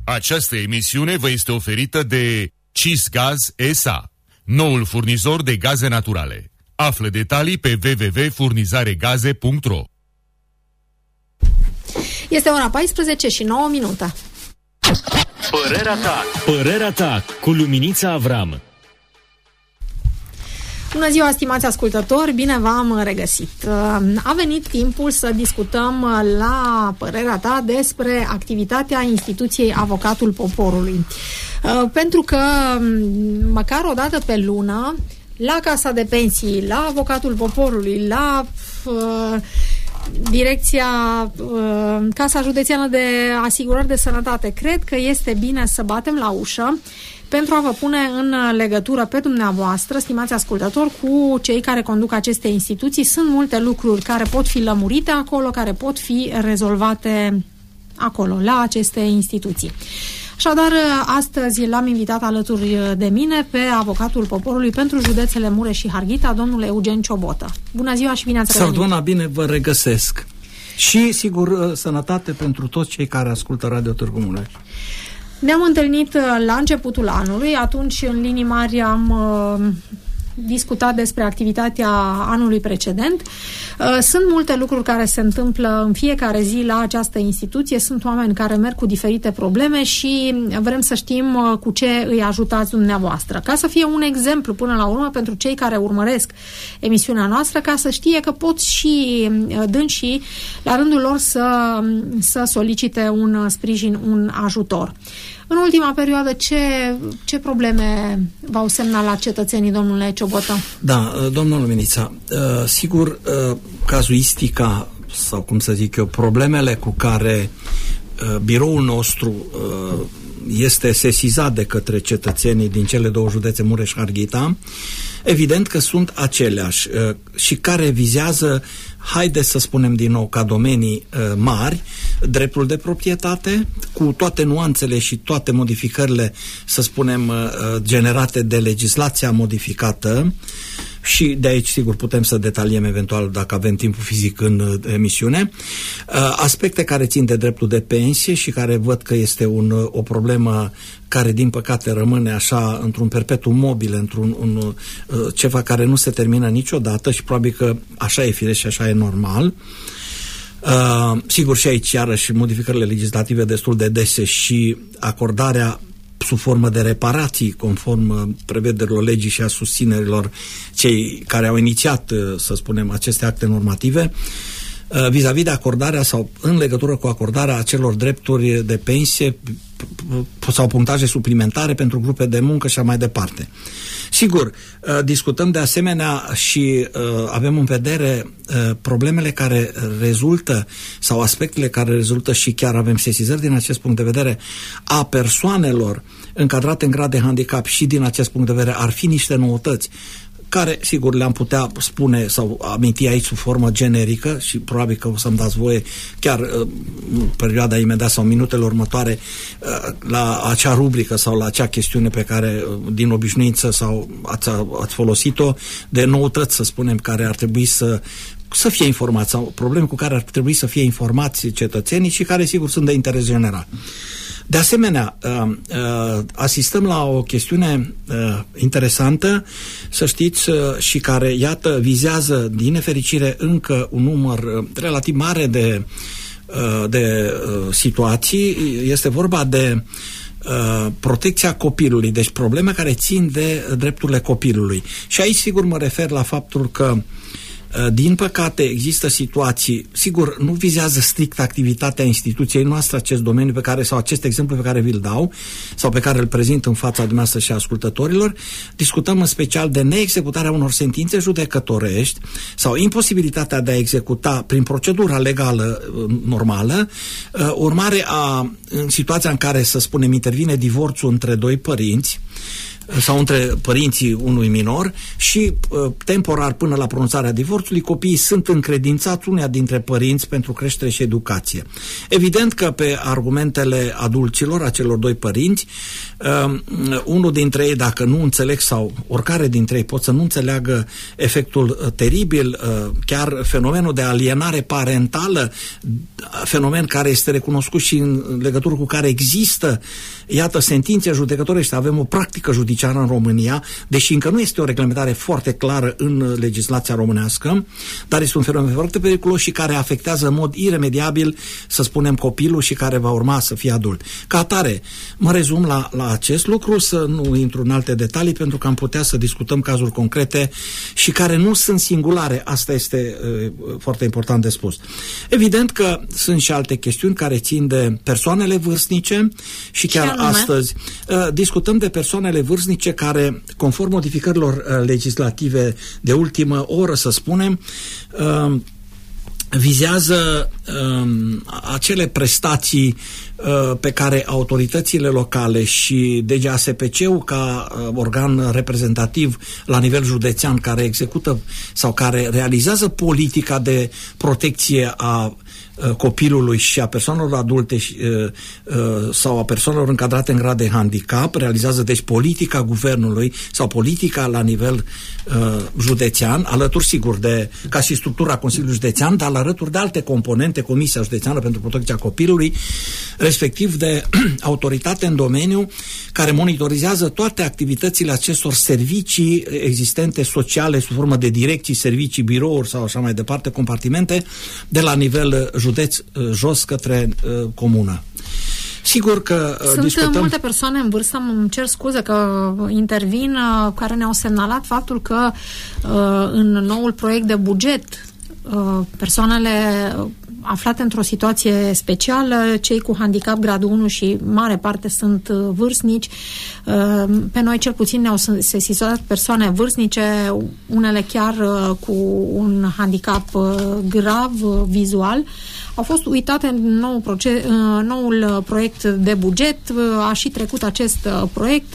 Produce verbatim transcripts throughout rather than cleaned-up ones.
Această emisiune vă este oferită de Cisgaz S A, noul furnizor de gaze naturale. Află detalii pe w w w punct furnizaregaze punct r o. Este ora paisprezece și nouă minute. Părerea ta. Părerea ta cu Luminița Avram. Bună ziua, stimați ascultători, bine v-am regăsit. A venit timpul să discutăm la Părerea ta despre activitatea instituției Avocatul Poporului. Pentru că măcar o dată pe lună, la Casa de Pensii, la Avocatul Poporului, la uh, Direcția uh, Casa Județeană de Asigurări de Sănătate, cred că este bine să batem la ușă pentru a vă pune în legătură pe dumneavoastră, stimați ascultători, cu cei care conduc aceste instituții. Sunt multe lucruri care pot fi lămurite acolo, care pot fi rezolvate acolo, la aceste instituții. Așadar, astăzi l-am invitat alături de mine pe Avocatul Poporului pentru județele Mureș și Harghita, domnul Eugen Ciobotă. Bună ziua și bine ați revenit! Sărbuna, bine vă regăsesc! Și, sigur, sănătate pentru toți cei care ascultă Radio Târgu Mureș. Ne-am întâlnit la începutul anului, atunci în linii mari am uh, discutat despre activitatea anului precedent. Uh, sunt multe lucruri care se întâmplă în fiecare zi la această instituție, sunt oameni care merg cu diferite probleme și vrem să știm uh, cu ce îi ajutați dumneavoastră. Ca să fie un exemplu până la urmă pentru cei care urmăresc emisiunea noastră, ca să știe că pot și uh, dânsii la rândul lor să, să solicite un sprijin, un ajutor. În ultima perioadă, ce, ce probleme v-au semnalat cetățenii, domnule Ciobotă? Da, domnul Luminița, sigur, cazuistica, sau cum să zic eu, problemele cu care biroul nostru este sesizat de către cetățenii din cele două județe, Mureș și Harghita, evident că sunt aceleași și care vizează, haideți să spunem din nou, ca domenii mari, dreptul de proprietate, cu toate nuanțele și toate modificările, să spunem, generate de legislația modificată, și de aici, sigur, putem să detaliem eventual, dacă avem timpul fizic, în emisiune, aspecte care țin de dreptul de pensie și care văd că este un, o problemă care, din păcate, rămâne așa într-un perpetuum mobil, într-un un, ceva care nu se termină niciodată și probabil că așa e firesc și așa e normal. Uh, sigur, și aici, iarăși, modificările legislative destul de dese și acordarea sub formă de reparații, conform prevederilor legii și a susținerilor cei care au inițiat, să spunem, aceste acte normative, vis-a-vis de acordarea sau în legătură cu acordarea acelor drepturi de pensie sau punctaje suplimentare pentru grupe de muncă și așa mai departe. Sigur, discutăm de asemenea și avem în vedere problemele care rezultă sau aspectele care rezultă și chiar avem sesizări din acest punct de vedere a persoanelor încadrate în grad de handicap și din acest punct de vedere ar fi niște noutăți care, sigur, le-am putea spune sau aminti aici sub formă generică și probabil că o să-mi dați voie chiar în perioada imediat sau minutele următoare la acea rubrică sau la acea chestiune pe care din obișnuință sau ați, ați folosit-o, de noutăți, să spunem, care ar trebui să să fie informați sau probleme cu care ar trebui să fie informați cetățenii și care, sigur, sunt de interes general. De asemenea, asistăm la o chestiune interesantă, să știți, și care, iată, vizează, din nefericire, încă un număr relativ mare de, de situații. Este vorba de protecția copilului, deci probleme care țin de drepturile copilului. Și aici, sigur, mă refer la faptul că din păcate există situații, sigur, nu vizează strict activitatea instituției noastre acest domeniu pe care, sau acest exemplu pe care vi-l dau sau pe care îl prezint în fața dumneavoastră și a ascultătorilor. Discutăm în special de neexecutarea unor sentințe judecătorești sau imposibilitatea de a executa prin procedura legală normală, urmare a, în situația în care, să spunem, intervine divorțul între doi părinți, sau între părinții unui minor și temporar până la pronunțarea divorțului copiii sunt încredințați uneia dintre părinți pentru creștere și educație. Evident că pe argumentele adulților, a celor doi părinți, uh, unul dintre ei, dacă nu înțeleg, sau oricare dintre ei pot să nu înțeleagă efectul uh, teribil, uh, chiar fenomenul de alienare parentală, fenomen care este recunoscut și în legătură cu care există, iată, sentințe judecătorești, avem o practică judiciară în România, deși încă nu este o reglementare foarte clară în legislația românească, dar este un fenomen foarte periculos și care afectează în mod iremediabil, să spunem, copilul și care va urma să fie adult. Ca atare, mă rezum la, la acest lucru, să nu intru în alte detalii, pentru că am putea să discutăm cazuri concrete și care nu sunt singulare. Asta este uh, foarte important de spus. Evident că sunt și alte chestiuni care țin de persoanele vârstnice și chiar și astăzi uh, discutăm de persoanele vârstnice care, conform modificărilor uh, legislative de ultimă oră, să spunem, uh, vizează um, acele prestații uh, pe care autoritățile locale și D G A S P C-ul ca uh, organ reprezentativ la nivel județean care execută sau care realizează politica de protecție a copilului și a persoanelor adulte sau a persoanelor încadrate în grad de handicap, realizează deci politica guvernului sau politica la nivel uh, județean, alături sigur de, ca și structura Consiliului Județean, dar alături de alte componente, Comisia Județeană pentru Protecția Copilului, respectiv de autoritate în domeniu care monitorizează toate activitățile acestor servicii existente sociale sub formă de direcții, servicii, birouri sau așa mai departe, compartimente, de la nivel județ jos către uh, comună. Sigur că uh, Sunt discutăm... multe persoane în vârstă, îmi cer scuze că intervin, uh, care ne-au semnalat faptul că uh, în noul proiect de buget uh, persoanele aflate într-o situație specială, cei cu handicap gradul unu și mare parte sunt uh, vârstnici. Uh, pe noi cel puțin ne-au sesizat persoane vârstnice, unele chiar uh, cu un handicap uh, grav uh, vizual. Au fost uitate în nou proces, uh, noul proiect de buget, uh, a și trecut acest uh, proiect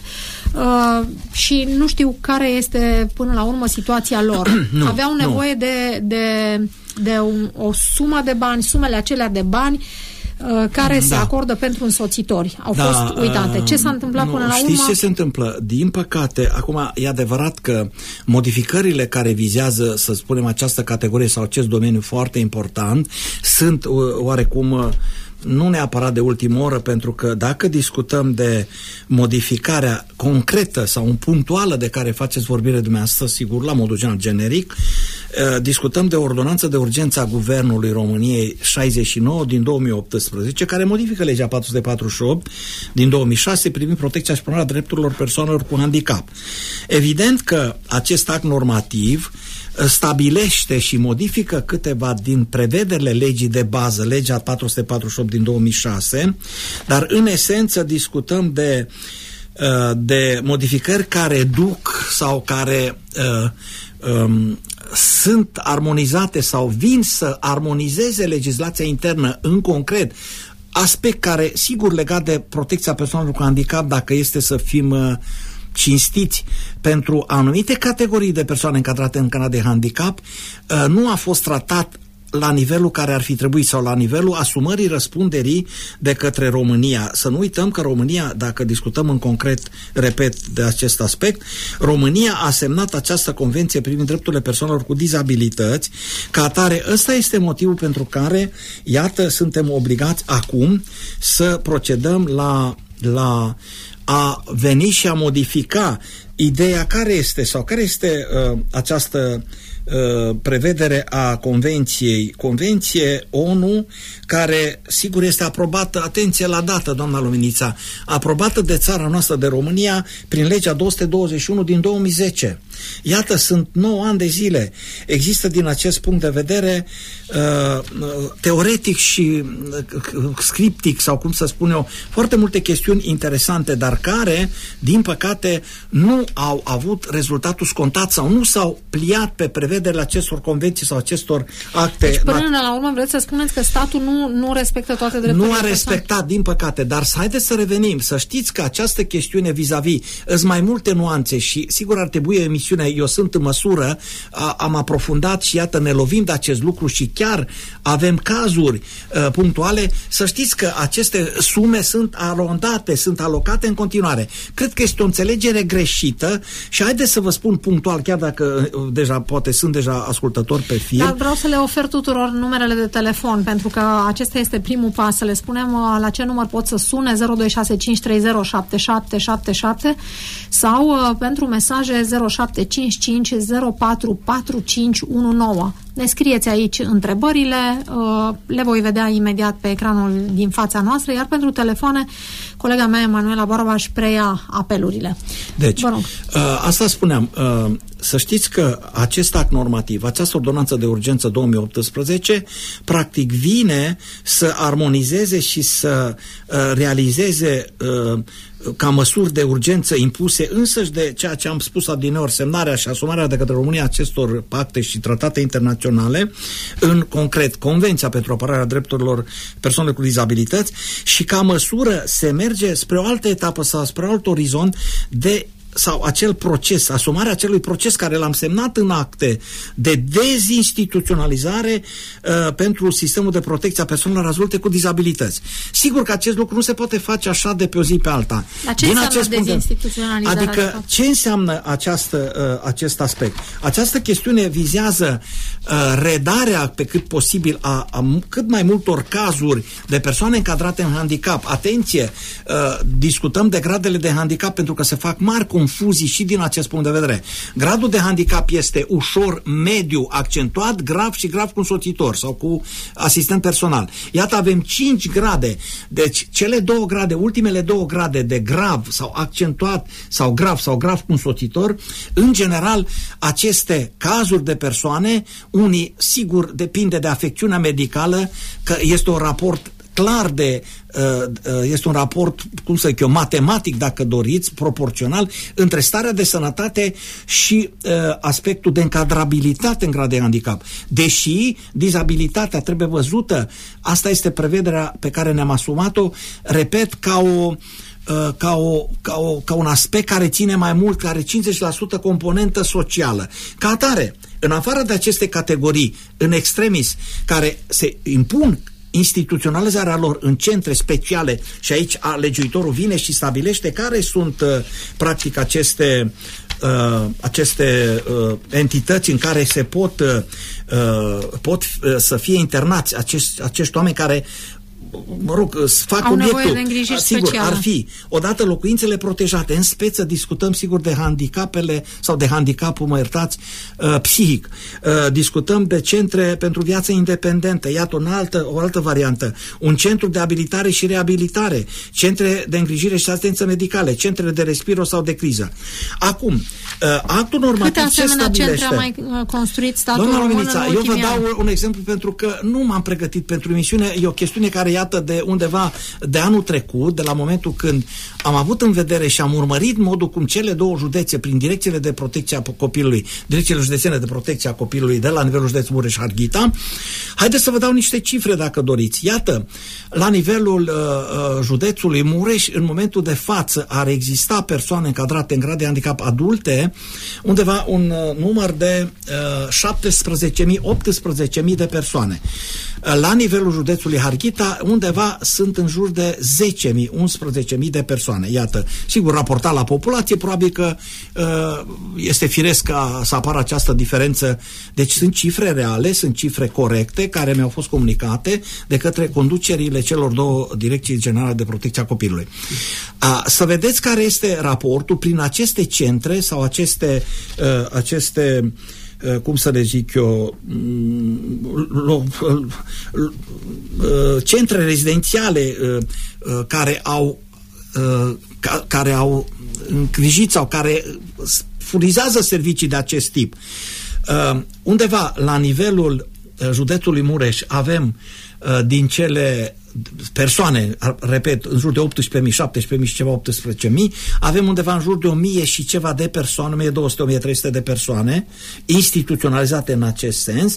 uh, și nu știu care este până la urmă situația lor. nu, Aveau nevoie nu. de, de, de un, o sumă de bani, sumele acelea de bani uh, care da. se acordă pentru însoțitori. Au da, fost uitate. Ce s-a întâmplat nu, până la urmă? Știți ce se întâmplă? Din păcate, acum e adevărat că modificările care vizează, să spunem, această categorie sau acest domeniu foarte important sunt oarecum nu neapărat de ultimă oră, pentru că dacă discutăm de modificarea concretă sau punctuală de care faceți vorbire dumneavoastră, sigur, la modul general generic, discutăm de ordonanță de urgență a Guvernului României șaizeci și nouă din două mii optsprezece, care modifică legea patru sute patruzeci și opt din două mii șase privind protecția și promovarea drepturilor persoanelor cu handicap. Evident că acest act normativ stabilește și modifică câteva din prevederile legii de bază, legea patru sute patruzeci și opt din două mii șase, dar în esență discutăm de, de modificări care duc sau care uh, um, sunt armonizate sau vin să armonizeze legislația internă în concret, aspect care, sigur, legat de protecția persoanelor cu handicap, dacă este să fim uh, cinstiți, pentru anumite categorii de persoane încadrate în grad de handicap, nu a fost tratat la nivelul care ar fi trebuit sau la nivelul asumării răspunderii de către România. Să nu uităm că România, dacă discutăm în concret, repet, de acest aspect, România a semnat această convenție privind drepturile persoanelor cu dizabilități. Ca atare, ăsta este motivul pentru care, iată, suntem obligați acum să procedăm la, la a veni și a modifica ideea care este sau care este uh, această uh, prevedere a Convenției, Convenție ONU, care sigur este aprobată, atenție la dată, doamna Luminița, aprobată de țara noastră, de România, prin legea două sute douăzeci și unu din două mii zece. Iată, sunt nouă ani de zile. Există din acest punct de vedere uh, teoretic și uh, scriptic, sau cum să spun eu, foarte multe chestiuni interesante, dar care, din păcate, nu au avut rezultatul scontat sau nu s-au pliat pe prevederile prevederile acestor convenții sau acestor acte. Deci până la urmă vreți să spuneți că statul nu, nu respectă toate drepturile? Nu a respectat, din păcate, dar haideți să revenim, să știți că această chestiune vis-a-vis îs mai multe nuanțe și sigur ar trebui o emisiune, eu sunt în măsură, a, am aprofundat și iată ne lovim de acest lucru și chiar avem cazuri uh, punctuale, să știți că aceste sume sunt alocate, sunt alocate în continuare. Cred că este o înțelegere greșită și haideți să vă spun punctual, chiar dacă uh, deja poate sunt deja ascultători pe fir. Dar vreau să le ofer tuturor numerele de telefon, pentru că acesta este primul pas, să le spunem uh, la ce număr pot să sune, zero doi șase cinci trei zero șapte șapte șapte șapte sau uh, pentru mesaje zero șapte cinci cinci zero patru patru cinci unu nouă. Ne scrieți aici întrebările, uh, le voi vedea imediat pe ecranul din fața noastră, iar pentru telefoane, colega mea Emanuela Barba își preia apelurile. Deci, uh, asta spuneam, uh, să știți că acest act normativ, această ordonanță de urgență două mii optsprezece, practic vine să armonizeze și să uh, realizeze uh, ca măsuri de urgență impuse însăși de ceea ce am spus adineori, semnarea și asumarea de către România acestor pacte și tratate internaționale, în concret Convenția pentru apărarea drepturilor persoanelor cu dizabilități, și ca măsură se merge spre o altă etapă sau spre alt orizont de sau acel proces, asumarea acelui proces care l-am semnat în acte de dezinstituționalizare uh, pentru sistemul de protecție a persoanelor adulte cu dizabilități. Sigur că acest lucru nu se poate face așa de pe o zi pe alta. Dar ce înseamnă dezinstituționalizarea? Adică ce înseamnă această, uh, acest aspect? Această chestiune vizează uh, redarea pe cât posibil a, a cât mai multor cazuri de persoane încadrate în handicap. Atenție, uh, discutăm de gradele de handicap pentru că se fac mari confuzii și din acest punct de vedere. Gradul de handicap este ușor, mediu, accentuat, grav și grav cu însoțitor sau cu asistent personal. Iată, avem cinci grade. Deci, cele două grade, ultimele două grade de grav sau accentuat sau grav sau grav cu însoțitor, în general, aceste cazuri de persoane, unii, sigur, depinde de afecțiunea medicală, că este un raport clar de, este un raport, cum să zic eu, matematic, dacă doriți, proporțional, între starea de sănătate și aspectul de încadrabilitate în grad de handicap. Deși dizabilitatea trebuie văzută, asta este prevederea pe care ne-am asumat-o, repet, ca o Ca, o, ca, o, ca un aspect care ține mai mult, care cincizeci la sută componentă socială. Ca atare, în afară de aceste categorii, în extremis, care se impun instituționalizarea lor în centre speciale, și aici legiuitorul vine și stabilește care sunt uh, practic aceste uh, aceste uh, entități în care se pot uh, pot uh, să fie internați acești, acești oameni care, mă rog, fac au obiectul, de îngrijiri sigur, speciale. Ar fi odată locuințele protejate, în speță discutăm sigur de handicapele sau de handicapul, mă iertați, uh, psihic. Uh, discutăm de centre pentru viață independentă, iată o altă, o altă variantă, un centru de abilitare și reabilitare, centre de îngrijire și asistență medicale, centre de respiro sau de criză. Acum, uh, actul normativ ce stabilește? Câte asemenea centre a mai construit statul Doamna român Luminița, în eu vă ultimii dau ani? un exemplu pentru că nu m-am pregătit pentru emisiune, e o chestiune care iată de undeva de anul trecut, de la momentul când am avut în vedere și am urmărit modul cum cele două județe, prin direcțiile de protecție a copilului, direcțiile județene de protecție a copilului de la nivelul județului Mureș-Harghita. Haideți să vă dau niște cifre dacă doriți. Iată, la nivelul uh, județului Mureș, în momentul de față ar exista persoane încadrate în grad de handicap adulte, undeva un uh, număr de uh, șaptesprezece mii, optsprezece mii de persoane. La nivelul județului Harghita, undeva sunt în jur de zece mii, unsprezece mii de persoane. Iată, sigur, raportat la populație, probabil că uh, este firesc ca să apară această diferență. Deci sunt cifre reale, sunt cifre corecte, care mi-au fost comunicate de către conducerile celor două direcții generale de protecție a copilului. Uh, să vedeți care este raportul prin aceste centre sau aceste, uh, aceste cum să le zic eu, centre rezidențiale care au care au îngrijit sau care furnizează servicii de acest tip. Undeva la nivelul județului Mureș avem din cele persoane, repet, în jur de optsprezece mii, șaptesprezece mii și ceva, optsprezece mii, avem undeva în jur de o mie și ceva de persoane, o mie două sute - o mie trei sute de persoane instituționalizate în acest sens.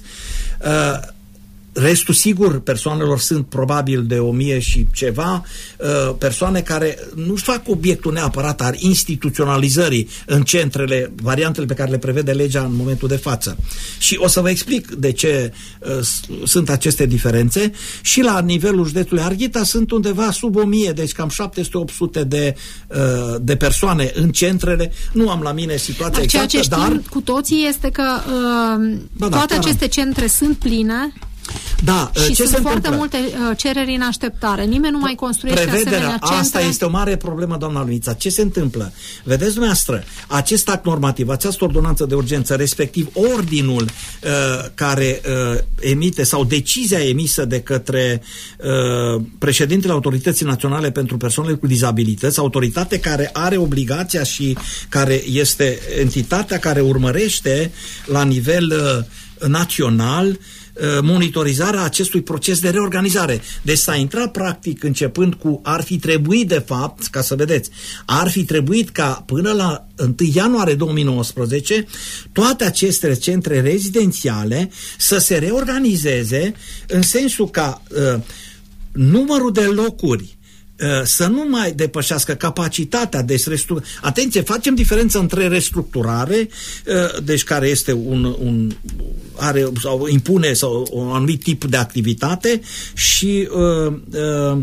Restul, sigur, persoanelor sunt probabil de o mie și ceva persoane care nu-și fac obiectul neapărat al instituționalizării în centrele, variantele pe care le prevede legea în momentul de față. Și o să vă explic de ce sunt aceste diferențe. Și la nivelul județului Harghita sunt undeva sub o mie, deci cam șapte sute - opt sute de, de persoane în centrele. Nu am la mine situația dar exactă, ceea ce știm dar... cu toții este că uh, da, da, toate chiar aceste am. centre sunt pline. Da, și ce sunt se foarte întâmplă? multe uh, cereri în așteptare. Nimeni nu mai construiește Prevederea, asemenea centre. asta este o mare problemă, doamna Luița. Ce se întâmplă? Vedeți dumneavoastră, acest act normativ, această ordonanță de urgență, respectiv ordinul uh, care uh, emite sau decizia emisă de către uh, președintele Autorității Naționale pentru Persoanele cu Dizabilități, autoritate care are obligația și care este entitatea care urmărește la nivel uh, național monitorizarea acestui proces de reorganizare. Deci s-a intrat practic începând cu ar fi trebuit de fapt, ca să vedeți, ar fi trebuit ca până la întâi ianuarie două mii nouăsprezece toate aceste centre rezidențiale să se reorganizeze în sensul ca uh, numărul de locuri să nu mai depășească capacitatea de restructurare. Atenție, facem diferență între restructurare, deci care este un, un are sau impune sau un anumit tip de activitate și uh, uh,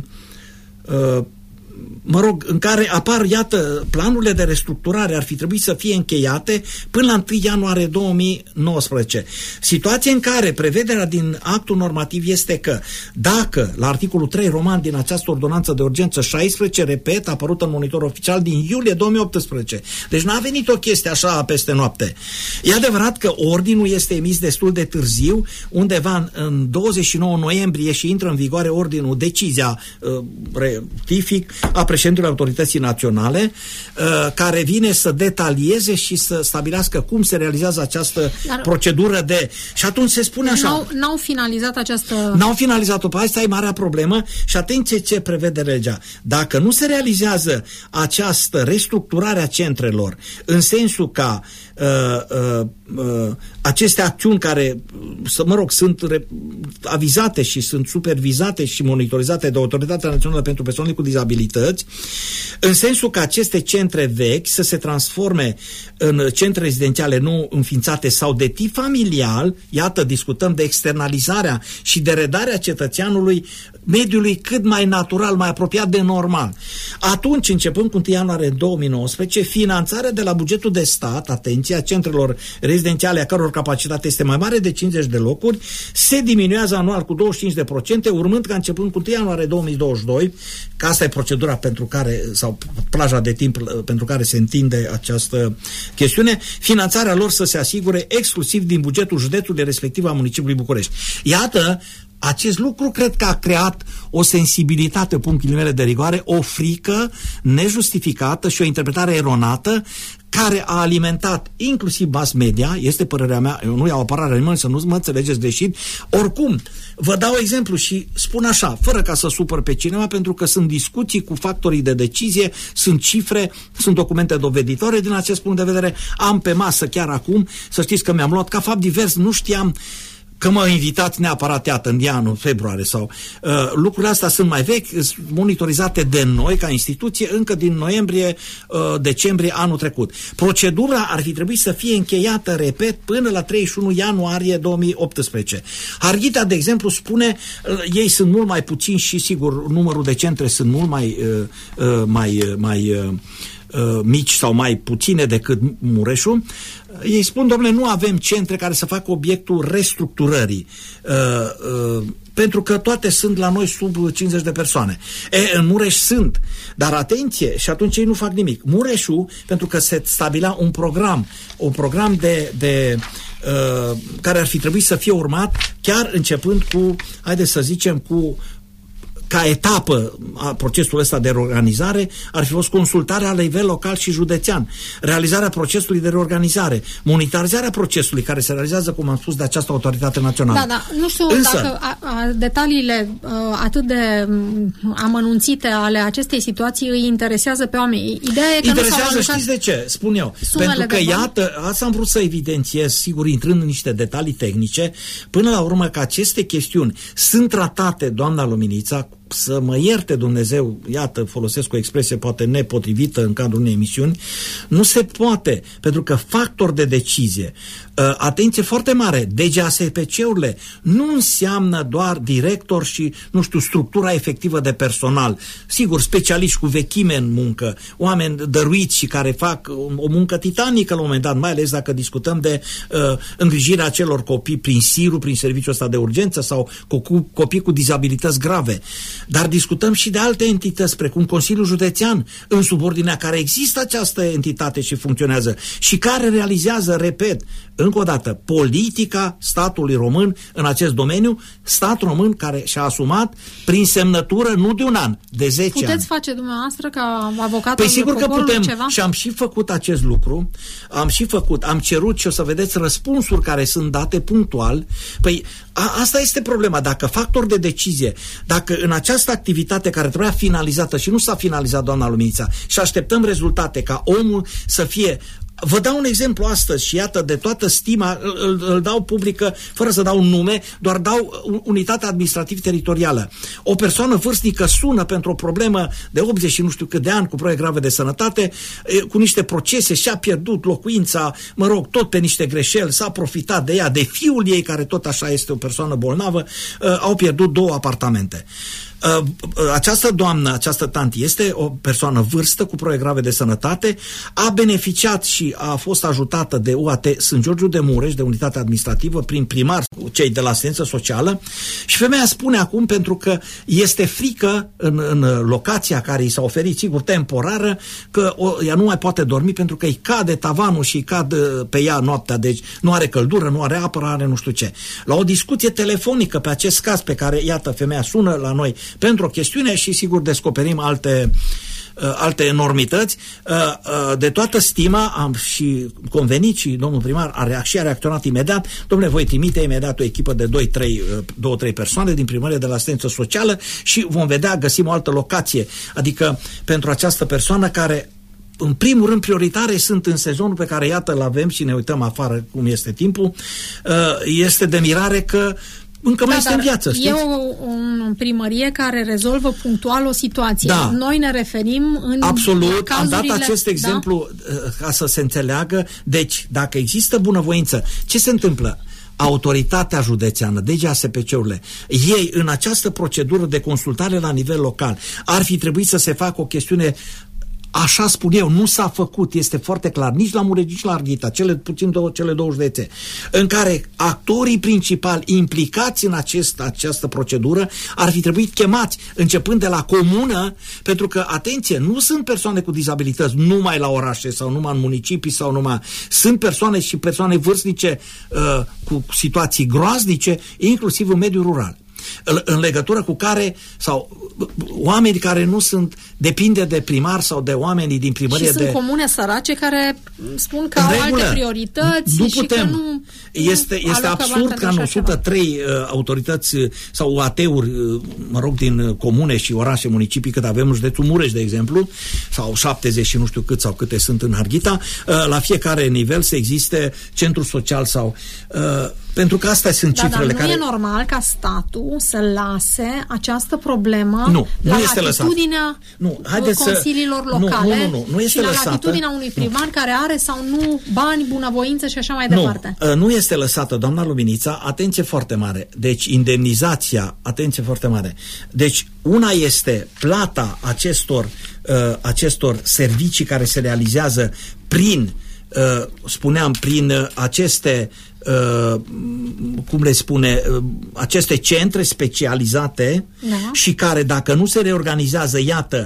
uh, mă rog, în care apar, iată, planurile de restructurare ar fi trebuit să fie încheiate până la întâi ianuarie două mii nouăsprezece. Situație în care prevederea din actul normativ este că dacă, la articolul trei roman din această ordonanță de urgență șaisprezece, repet, apărută în Monitor Oficial din iulie două mii optsprezece, deci n-a venit o chestie așa peste noapte. E adevărat că ordinul este emis destul de târziu, undeva în, în douăzeci și nouă noiembrie și intră în vigoare ordinul, decizia uh, rectific a președintelui Autorității Naționale, uh, care vine să detalieze și să stabilească cum se realizează această Dar procedură de... Și atunci se spune așa... N-au, n-au finalizat această... N-au finalizat-o, pe asta e marea problemă și atenție ce prevede legea. Dacă nu se realizează această restructurare a centrelor în sensul ca uh, uh, uh, aceste acțiuni care, să mă rog, sunt re- avizate și sunt supervizate și monitorizate de Autoritatea Națională pentru Persoanele cu Dizabilități, în sensul că aceste centre vechi să se transforme în centre rezidențiale nou înființate sau de tip familial, iată, discutăm de externalizarea și de redarea cetățeanului mediului cât mai natural, mai apropiat de normal. Atunci, începând cu întâi ianuarie două mii nouăsprezece, finanțarea de la bugetul de stat, atenție, a centrelor rezidențiale a căror capacitate este mai mare de cincizeci de locuri, se diminuează anual cu douăzeci și cinci de procente, urmând ca începând cu întâi ianuarie două mii douăzeci și doi, că asta e procedura pentru care, sau plaja de timp pentru care se întinde această chestiune, finanțarea lor să se asigure exclusiv din bugetul județului respectiv a municipiului București. Iată, acest lucru cred că a creat o sensibilitate, punct ghilimele de rigoare, o frică nejustificată și o interpretare eronată care a alimentat inclusiv mass media, este părerea mea, eu nu iau apărarea nimeni, să nu mă înțelegeți greșit. Oricum, vă dau exemplu și spun așa, fără ca să supăr pe cineva, pentru că sunt discuții cu factorii de decizie, sunt cifre, sunt documente doveditoare din acest punct de vedere. Am pe masă chiar acum, să știți că mi-am luat ca fapt divers, nu știam că mă invitați neapărat, iată, în ianul, februarie sau... Uh, lucrurile astea sunt mai vechi, sunt monitorizate de noi ca instituție încă din noiembrie, uh, decembrie anul trecut. Procedura ar fi trebuit să fie încheiată, repet, până la treizeci și unu ianuarie două mii optsprezece. Harghita, de exemplu, spune, uh, ei sunt mult mai puțini și, sigur, numărul de centre sunt mult mai... Uh, uh, mai, uh, mai uh, mici sau mai puține decât Mureșul. Ei spun, domnule, nu avem centre care să facă obiectul restructurării, uh, uh, pentru că toate sunt la noi sub cincizeci de persoane. E, în Mureș sunt, dar atenție, și atunci ei nu fac nimic. Mureșul, pentru că se stabilea un program, un program de, de uh, care ar fi trebuit să fie urmat chiar începând cu, haideți să zicem, cu ca etapă a procesului ăsta de reorganizare ar fi fost consultarea la nivel local și județean, realizarea procesului de reorganizare, monitorizarea procesului care se realizează, cum am spus, de această autoritate națională. Da, da, nu știu Însă, dacă a, a, detaliile uh, atât de um, amănunțite ale acestei situații îi interesează pe oameni. Ideea e că interesează, nu știți de ce? Spun eu. Pentru că, iată, asta am vrut să evidențiez, sigur, intrând în niște detalii tehnice, până la urmă că aceste chestiuni sunt tratate, doamna Luminița, să mă ierte Dumnezeu, iată, folosesc o expresie poate nepotrivită în cadrul unei emisiuni, nu se poate, pentru că factor de decizie, atenție foarte mare, D G A S P C-urile nu înseamnă doar director și, nu știu, structura efectivă de personal. Sigur, specialiști cu vechime în muncă, oameni dăruiți și care fac o muncă titanică la un moment dat, mai ales dacă discutăm de uh, îngrijirea celor copii prin S I R U, prin serviciul ăsta de urgență sau cu copii cu dizabilități grave. Dar discutăm și de alte entități, precum Consiliul Județean, în subordinea care există această entitate și funcționează și care realizează, repet, încă o dată, politica statului român în acest domeniu, stat român care și-a asumat prin semnătură nu de un an, de zece Puteți ani. Puteți face dumneavoastră ca avocat Păi sigur că putem ceva? Și am și făcut acest lucru, am și făcut, am cerut și o să vedeți răspunsuri care sunt date punctual. Păi a, asta este problema, dacă factor de decizie, dacă în această activitate care trebuia finalizată și nu s-a finalizat, doamna Luminița, și așteptăm rezultate ca omul să fie. Vă dau un exemplu astăzi și iată, de toată stima, îl, îl dau publică, fără să dau un nume, doar dau unitatea administrativ-teritorială. O persoană vârstnică sună pentru o problemă de optzeci și nu știu cât de ani, cu probleme grave de sănătate, cu niște procese, și-a pierdut locuința, mă rog, tot pe niște greșeli, s-a profitat de ea, de fiul ei, care tot așa este o persoană bolnavă, au pierdut două apartamente. Această doamnă, această tanti, este o persoană vârstă cu probleme grave de sănătate, a beneficiat și a fost ajutată de U A T Sfânt Georgiu de Mureș, de unitate administrativă, prin primar, cei de la asistență socială, și femeia spune acum, pentru că este frică în, în locația care i s-a oferit, sigur, temporară, că o, ea nu mai poate dormi pentru că îi cade tavanul și îi cad pe ea noaptea, deci nu are căldură, nu are apă, nu are nu știu ce. La o discuție telefonică pe acest caz pe care, iată, femeia sună la noi pentru o chestiune și sigur descoperim alte, uh, alte enormități. Uh, uh, de toată stima am și convenit și domnul primar a, rea- și a reacționat imediat. Domnule, voi trimite imediat o echipă de două trei persoane din primărie de la asistență socială și vom vedea, găsim o altă locație. Adică pentru această persoană care în primul rând prioritare sunt în sezonul pe care iată îl avem și ne uităm afară cum este timpul, uh, este de mirare că încă mai da, este în viață, știți? E o, o primărie care rezolvă punctual o situație. Da. Noi ne referim în Absolut, cazurile, am dat acest exemplu da? ca să se înțeleagă. Deci, dacă există bunăvoință, ce se întâmplă? Autoritatea județeană, D G A S P C-urile, ei în această procedură de consultare la nivel local ar fi trebuit să se facă o chestiune. Așa spun eu, nu s-a făcut, este foarte clar, nici la Mureș, nici la Arghita, cele puțin două, cele două județe, în care actorii principali implicați în acest, această procedură ar fi trebuit chemați, începând de la comună, pentru că, atenție, nu sunt persoane cu dizabilități numai la orașe sau numai în municipii sau numai, sunt persoane și persoane vârstnice uh, cu situații groaznice, inclusiv în mediul rural, în legătură cu care, sau oameni care nu sunt, depinde de primar sau de oamenii din primărie. Și sunt de... comune sărace care spun că au alte priorități nu și putem. că nu... Este, nu este absurd ca în o sută trei uh, autorități sau U A T-uri, uh, mă rog, din comune și orașe, municipii, cât avem în județul Mureș, de exemplu, sau șaptezeci și nu știu cât sau câte sunt în Harghita, uh, la fiecare nivel să existe centru social sau... Uh, pentru că astea sunt da, cifrele dar nu care... e normal ca statul să lase această problemă nu, la nu este latitudinea nu, consiliilor să... locale nu, nu, nu, nu este și la lăsată. latitudinea unui primar nu. care are sau nu bani, bunăvoință și așa mai nu, departe. Nu este lăsată, doamna Luminița, atenție foarte mare. Deci indemnizația, atenție foarte mare. Deci una este plata acestor, uh, acestor servicii care se realizează prin, uh, spuneam, prin uh, aceste Uh, cum le spune, uh, aceste centre specializate da. și care, dacă nu se reorganizează, iată,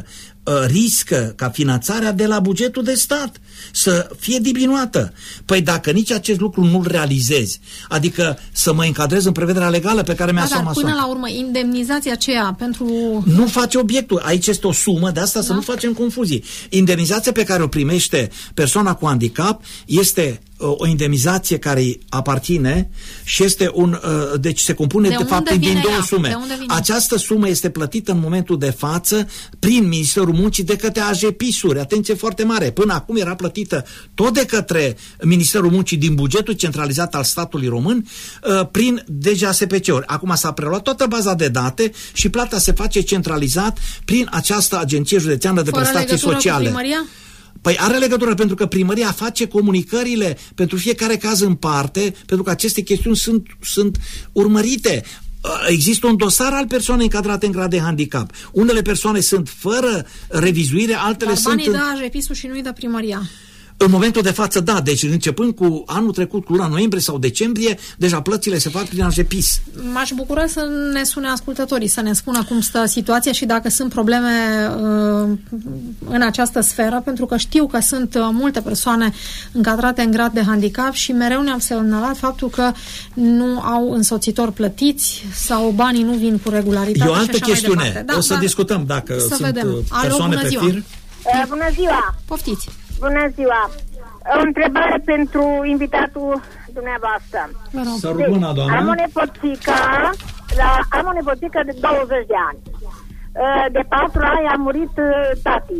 riscă ca finanțarea de la bugetul de stat să fie diminuată. Păi dacă nici acest lucru nu-l realizezi, adică să mă încadrez în prevederea legală pe care mi-a da, asumat. Până la urmă, indemnizația aceea pentru... Nu face obiectul. Aici este o sumă, de asta da? Să nu facem confuzii. Indemnizația pe care o primește persoana cu handicap este o indemnizație care îi aparține și este un... Deci se compune de, de fapt din două ea? sume. Această sumă este plătită în momentul de față prin Ministerul Muncii de către A J P I S-uri. Atenție foarte mare. Până acum era plătită tot de către Ministerul Muncii din bugetul centralizat al statului român prin D G A S P C-uri. Acum s-a preluat toată baza de date și plata se face centralizat prin această Agenție Județeană de Fără Prestații Sociale. Cu primăria? Păi are legătură, pentru că primăria face comunicările pentru fiecare caz în parte, pentru că aceste chestiuni sunt, sunt urmărite. Există un dosar al persoanei încadrate în grad de handicap. Unele persoane sunt fără revizuire, altele Dar sunt... banii dă A J P I S-ul și nu-i dă primăria. În momentul de față, da. Deci începând cu anul trecut, cu luna noiembrie sau decembrie, deja plățile se fac prin A J P I S. M-aș bucura să ne sune ascultătorii, să ne spună cum stă situația și dacă sunt probleme uh, în această sferă, pentru că știu că sunt uh, multe persoane încadrate în grad de handicap și mereu ne-am semnalat faptul că nu au însoțitori plătiți sau banii nu vin cu regularitate. E o altă chestiune. Da, o să dar discutăm dacă să sunt vedem. persoane pe fir. Uh, bună ziua! Poftiți! Bună ziua! O întrebare pentru invitatul dumneavoastră. Să rog mâna, doamna. Am o nepoțică, la, am o nepoțică de douăzeci de ani. Uh, de patru ani a murit uh, tati.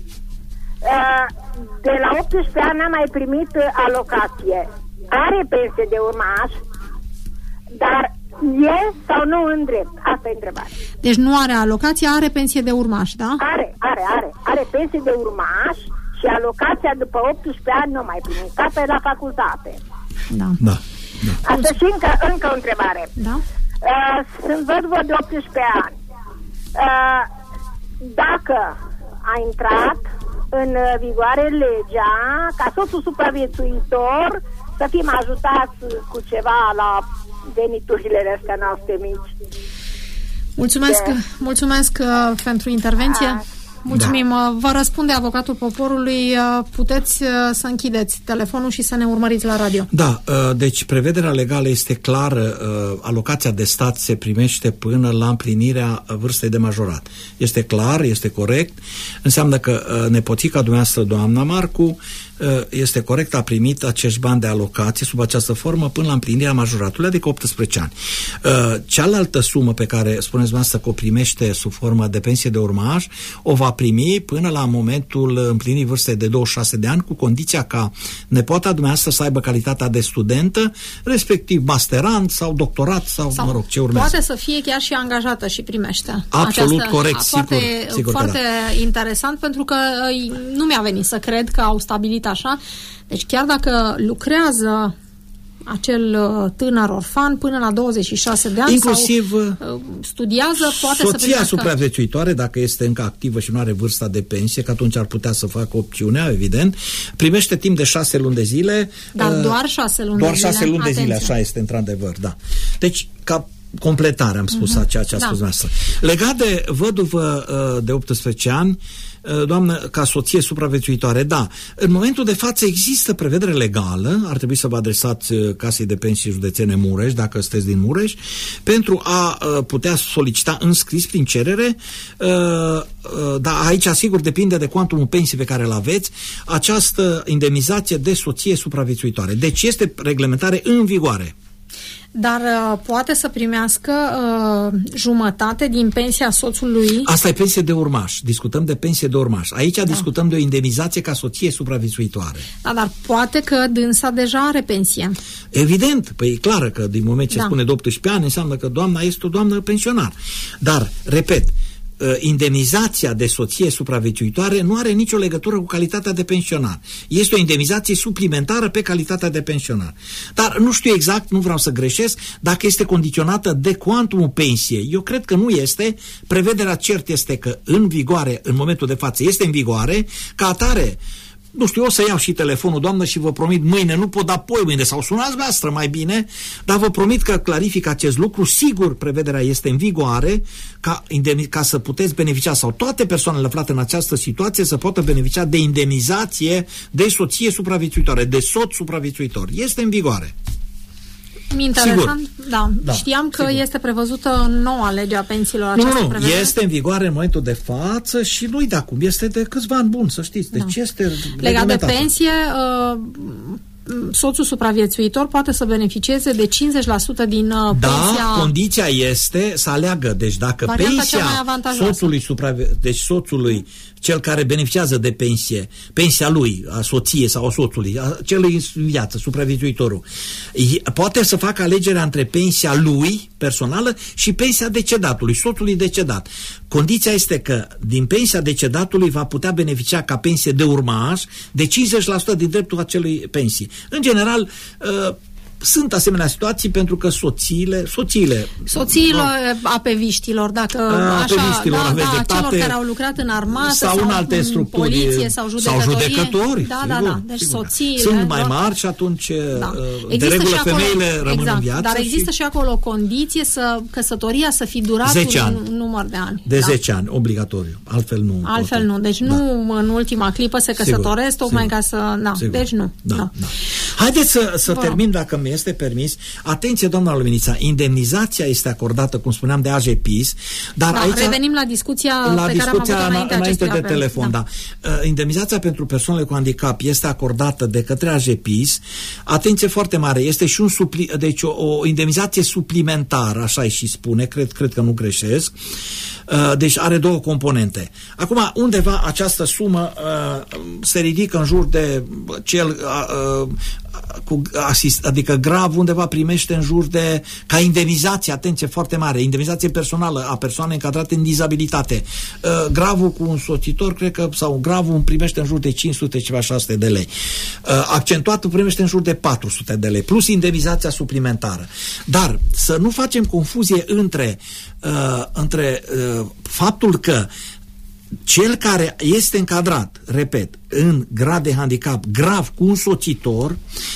Uh, de la optsprezece ani n-a mai primit uh, alocație. Are pensie de urmaș, dar e sau nu în drept? Asta e întrebarea. Deci nu are alocație, are pensie de urmaș, da? Are, are, are. Are pensie de urmaș și alocația după optsprezece ani nu mai primit, ca pe la facultate. Da. Da. da. Asta și încă, încă o întrebare. Da? Uh, sunt văduvă de optsprezece ani. Uh, dacă a intrat în vigoare legea ca soțul supraviețuitor să fim ajutați cu ceva la veniturile astea noastre mici. Mulțumesc, de... mulțumesc uh, pentru intervenție. A... Mulțumim. Da. Vă răspunde avocatul poporului. Puteți să închideți telefonul și să ne urmăriți la radio. Da, deci prevederea legală este clară. Alocația de stat se primește până la împlinirea vârstei de majorat. Este clar, este corect. Înseamnă că nepoțica dumneavoastră, doamna Marcu, este corect, a primit acești bani de alocație sub această formă până la împlinirea majoratului, adică optsprezece ani. Cealaltă sumă pe care spuneți dumneavoastră că o primește sub formă de pensie de urmaș, o va primi până la momentul împlinirii vârstei de douăzeci și șase de ani, cu condiția ca nepoata dumneavoastră să aibă calitatea de studentă, respectiv masterand sau doctorat sau, sau mă rog, ce urmează. Poate să fie chiar și angajată și primește. Absolut această, corect, foarte, sigur. sigur foarte da. interesant, pentru că nu mi-a venit să cred că au stabilit așa. Deci chiar dacă lucrează acel tânăr orfan până la douăzeci și șase de ani inclusiv sau studiază, poate să soția primească... supraviețuitoare, dacă este încă activă și nu are vârsta de pensie, că atunci ar putea să facă opțiunea, evident, primește timp de șase luni de zile. Dar uh, doar șase luni doar de zile. șase luni de zile, Atenție. așa este într-adevăr, da. Deci, ca completare am spus uh-huh. ceea ce a spus da. noastră. Legat de văduvă uh, de optsprezece ani, doamnă, ca soție supraviețuitoare, da. În momentul de față există prevedere legală, ar trebui să vă adresați Casei de Pensii Județene Mureș, dacă sunteți din Mureș, pentru a putea solicita înscris prin cerere, dar aici, sigur, depinde de cuantumul pensii pe care îl aveți, această indemnizație de soție supraviețuitoare. Deci este reglementare în vigoare. Dar uh, poate să primească uh, jumătate din pensia soțului. Asta e pensie de urmaș. Discutăm de pensie de urmaș. Aici da. discutăm de o indemnizație ca soție supraviețuitoare. Da, dar poate că dânsa deja are pensie. Evident. Păi e clară că din moment ce da. spune de optsprezece ani înseamnă că doamna este o doamnă pensionar. Dar, repet, indemnizația de soție supraviețuitoare nu are nicio legătură cu calitatea de pensionar. Este o indemnizație suplimentară pe calitatea de pensionar. Dar nu știu exact, nu vreau să greșesc, dacă este condiționată de cuantumul pensiei. Eu cred că nu este. Prevederea cert este că în vigoare, în momentul de față, este în vigoare, ca atare nu știu, eu o să iau și telefonul, doamnă, și vă promit mâine, nu pot da poi mâine, sau sunați voastră mai bine, dar vă promit că clarific acest lucru. Sigur, prevederea este în vigoare ca, ca să puteți beneficia, sau toate persoanele aflate în această situație să poată beneficia de indemnizație de soție supraviețuitoare, de soț supraviețuitor. Este în vigoare. Interesant, da. da. Știam că sigur. Este prevăzută în noua lege a pensiilor. Nu, nu, prevedere? Este în vigoare în momentul de față și nu-i de acum, este de câțiva ani buni, să știți. Deci da. Este legat de pensie, uh, soțul supraviețuitor poate să beneficieze de cincizeci la sută din uh, da, pensia... Da, condiția este să aleagă. Deci dacă varianta pensia soțului, supravie... deci soțului, cel care beneficiază de pensie, pensia lui, a soției sau a soțului, a celui în viață, supraviețuitorul, poate să facă alegerea între pensia lui personală și pensia decedatului, soțului decedat. Condiția este că din pensia decedatului va putea beneficia ca pensie de urmaș de cincizeci la sută din dreptul acelui pensii. În general, uh, sunt asemenea situații pentru că soțiile, soțiile, soțiile apeviștilor, dacă a, așa, apeviștilor, da, da, dreptate, celor care au lucrat în armată sau, sau în alte structuri, poliție sau judecătorie, sau judecători, da, sigur, da, da, deci sigur. soțiile sunt mai mari și atunci da. de regulă acolo, femeile rămân exact, în viață. Dar există și... și acolo o condiție să căsătoria să fi durat un număr de ani. De da. zece ani, obligatoriu. Altfel nu. Altfel poate. nu. Deci da. nu în ultima clipă se căsătoresc, tocmai ca să... Da. Deci nu. Da, da. Da. Haideți să, să termin, dacă mi este permis. Atenție, doamna Luminița, indemnizația este acordată, cum spuneam, de A J P I S, dar da, aici... revenim la discuția la pe discuția care am avut-o înainte, înainte de apel. telefon, da. da. Indemnizația pentru persoanele cu handicap este acordată de către A J P I S. Atenție foarte mare, este și un supli... deci o, o indemnizație suplimentară, așa și spune, cred, cred că nu greșesc. Deci are două componente. Acum, undeva această sumă uh, se ridică în jur de cel uh, uh, cu asist, adică grav, undeva primește în jur de, ca indemnizație, atenție foarte mare, indemnizație personală a persoanei încadrate în dizabilitate. Uh, gravul cu un soțitor, cred că, sau gravul primește în jur de cinci sute, ceva șase sute de lei. Uh, accentuatul primește în jur de patru sute de lei, plus indemnizația suplimentară. Dar să nu facem confuzie între uh, între uh, faptul că cel care este încadrat, repet, în grad de handicap grav cu un soțitor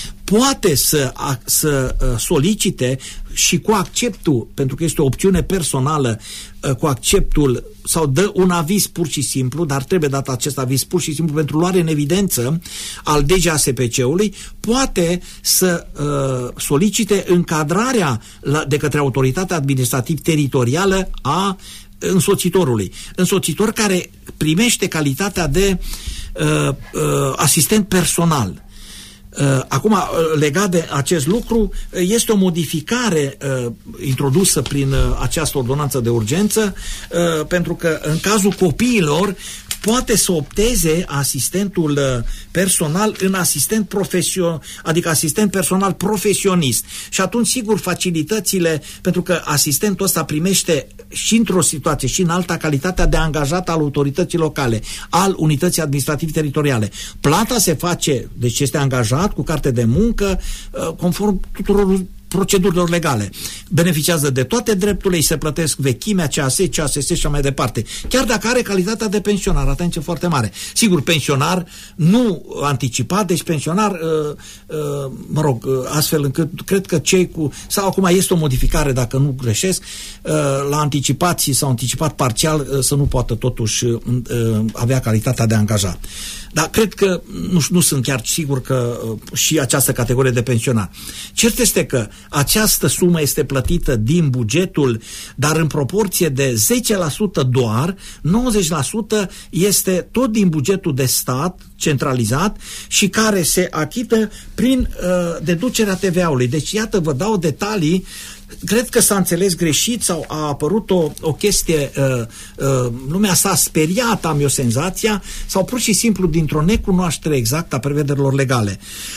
poate să, să solicite și cu acceptul, pentru că este o opțiune personală, cu acceptul sau dă un aviz pur și simplu, dar trebuie dat acest aviz pur și simplu pentru luare în evidență al D G A S P C-ului, poate să uh, solicite încadrarea la, de către autoritatea administrativ-teritorială a însoțitorului. Însoțitor care primește calitatea de uh, uh, asistent personal. Uh, acum, uh, legat de acest lucru, uh, este o modificare uh, introdusă prin uh, această ordonanță de urgență, uh, pentru că în cazul copiilor poate să opteze asistentul personal în asistent profesional, adică asistent personal profesionist. Și atunci, sigur, facilitățile, pentru că asistentul ăsta primește și într-o situație și în alta calitatea de angajat al autorității locale, al unității administrativ-teritoriale. Plata se face, deci este angajat cu carte de muncă, conform tuturor procedurilor legale. Beneficiază de toate drepturile, îi se plătesc vechimea, C A S, C A S S și așa mai departe. Chiar dacă are calitatea de pensionar, atenție foarte mare. Sigur, pensionar nu anticipat, deci pensionar, uh, uh, mă rog, uh, astfel încât cred că cei cu, sau acum este o modificare, dacă nu greșesc, uh, la anticipații sau anticipat parțial uh, să nu poată totuși uh, uh, avea calitatea de angajat. Dar cred că nu, nu sunt chiar sigur că uh, și această categorie de pensionar. Cert este că această sumă este plătită din bugetul, dar în proporție de zece la sută doar, nouăzeci la sută este tot din bugetul de stat centralizat și care se achită prin uh, deducerea T V A-ului. Deci, iată, vă dau detalii. Cred că s-a înțeles greșit sau a apărut o, o chestie, uh, uh, lumea s-a speriat, am eu senzația, sau pur și simplu dintr-o necunoaștere exactă a prevederilor legale.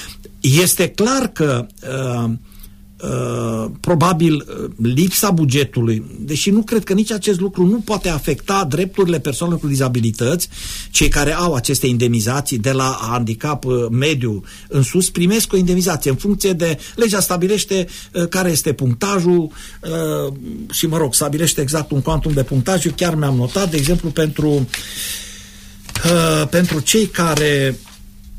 Este clar că uh, Uh, probabil uh, lipsa bugetului, deși nu cred că nici acest lucru nu poate afecta drepturile persoanelor cu dizabilități, cei care au aceste indemnizații de la handicap uh, mediu în sus, primesc o indemnizație în funcție de, legea stabilește uh, care este punctajul uh, și mă rog, stabilește exact un cuantum de punctaj. Eu chiar mi-am notat, de exemplu, pentru uh, pentru cei care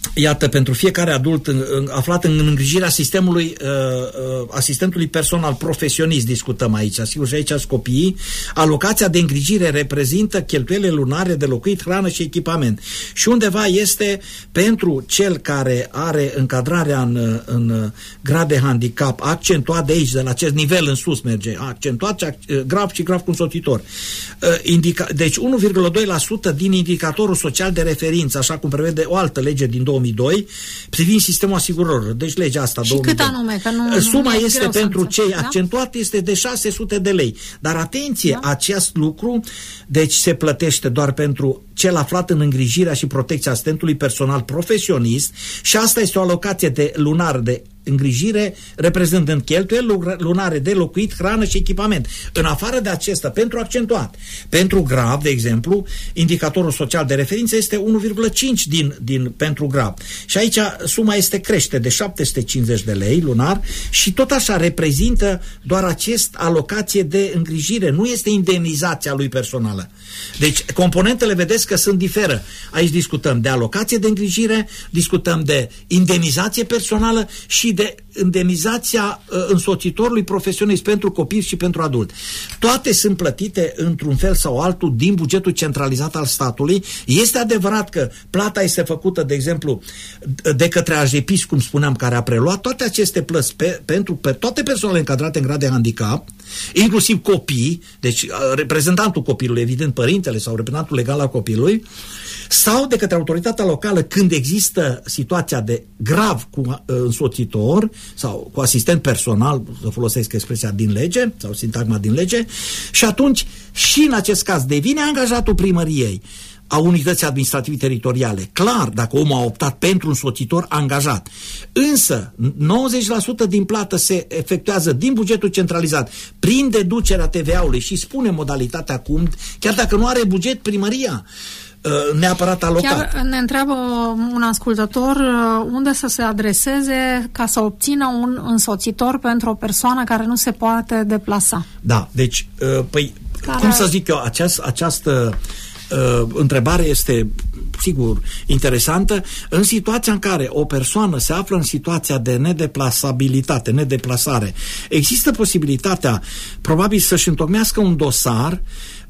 iată, pentru fiecare adult în, în, aflat în îngrijirea sistemului uh, uh, asistentului personal profesionist, discutăm aici, sigur, și aici sunt copiii, alocația de îngrijire reprezintă cheltuielile lunare de locuit, hrană și echipament. Și undeva este pentru cel care are încadrarea în, în grad de handicap accentuat de aici, de la acest nivel în sus merge, accentuat, grav și grav consoțitor. Uh, indica, deci unu virgulă doi la sută din indicatorul social de referință, așa cum prevede o altă lege din două mii doi, privind sistemul asigurărilor. Deci legea asta. Și două mii doi. cât anume? Că nu, Suma nu este pentru cei da? accentuat este de șase sute de lei. Dar atenție, da? Acest lucru deci se plătește doar pentru cel aflat în îngrijirea și protecția asistentului personal profesionist și asta este o alocație de lunar de îngrijire, reprezentând cheltuieli lunare de locuit, hrană și echipament. În afară de acesta, pentru accentuat, pentru grav, de exemplu, indicatorul social de referință este unu virgulă cinci din, din pentru grav. Și aici suma este crește de șapte sute cincizeci de lei lunar și tot așa reprezintă doar acest alocație de îngrijire, nu este indemnizația lui personală. Deci componentele vedeți că sunt diferă. Aici discutăm de alocație de îngrijire, discutăm de indemnizație personală și de indemnizația uh, însoțitorului profesionist pentru copii și pentru adult. Toate sunt plătite într-un fel sau altul din bugetul centralizat al statului. Este adevărat că plata este făcută, de exemplu, de către A J P I S, cum spuneam, care a preluat toate aceste plăți pe, pentru pe toate persoanele încadrate în grad de handicap, inclusiv copii, deci reprezentantul copilului, evident părintele sau reprezentantul legal al copilului, sau de către autoritatea locală când există situația de grav cu uh, însoțitor sau cu asistent personal, să folosesc expresia din lege sau sintagma din lege, și atunci și în acest caz devine angajatul primăriei a unității administrative teritoriale. Clar, dacă omul a optat pentru un însoțitor angajat. Însă, nouăzeci la sută din plată se efectuează din bugetul centralizat prin deducerea T V A-ului și spune modalitatea cum, chiar dacă nu are buget primăria neapărat alocat. Chiar ne întreabă un ascultător unde să se adreseze ca să obțină un însoțitor pentru o persoană care nu se poate deplasa. Da, deci, păi, care... cum să zic eu, aceast, această uh, întrebare este, sigur, interesantă în situația în care o persoană se află în situația de nedeplasabilitate, nedeplasare. Există posibilitatea, probabil, să-și întocmească un dosar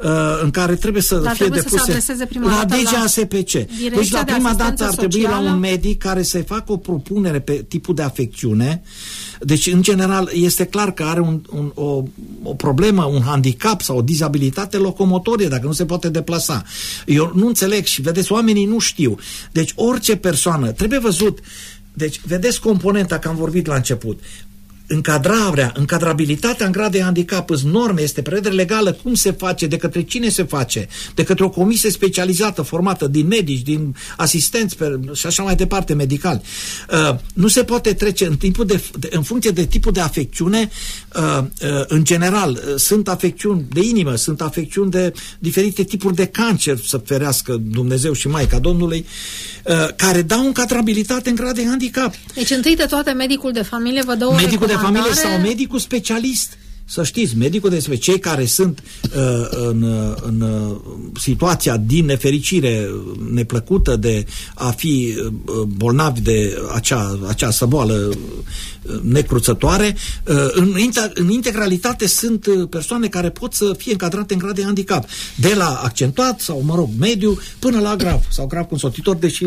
în care trebuie să Dar fie trebuie depuse să se la D G A S P C. Deci la prima dată ar trebui socială. la un medic care să facă o propunere pe tipul de afecțiune. Deci, în general, este clar că are un, un, o, o problemă, un handicap sau o dizabilitate locomotorie, dacă nu se poate deplasa. Eu nu înțeleg și, vedeți, oamenii nu știu. Deci, orice persoană, trebuie văzut, deci, vedeți componenta, că am vorbit la început, încadrarea, încadrabilitatea în grad de handicap, îți norme, este prevedere legală, cum se face, de către cine se face, de către o comisie specializată, formată din medici, din asistenți și așa mai departe, medicali. Uh, nu se poate trece în, timpul de, de, în funcție de tipul de afecțiune, uh, uh, în general, uh, sunt afecțiuni de inimă, sunt afecțiuni de diferite tipuri de cancer, să ferească Dumnezeu și Maica Domnului, uh, care dau încadrabilitate în grad de handicap. Deci, întâi de toate, medicul de familie vă dă o medicul de familie recomandare... sau medicul specialist. Să știți, medicul de cei care sunt uh, în, în uh, situația din nefericire neplăcută de a fi uh, bolnavi de acea, această boală uh, necruțătoare, uh, în, în integralitate sunt uh, persoane care pot să fie încadrate în grad de handicap, de la accentuat sau, mă rog, mediu, până la grav sau grav consortitor, deși...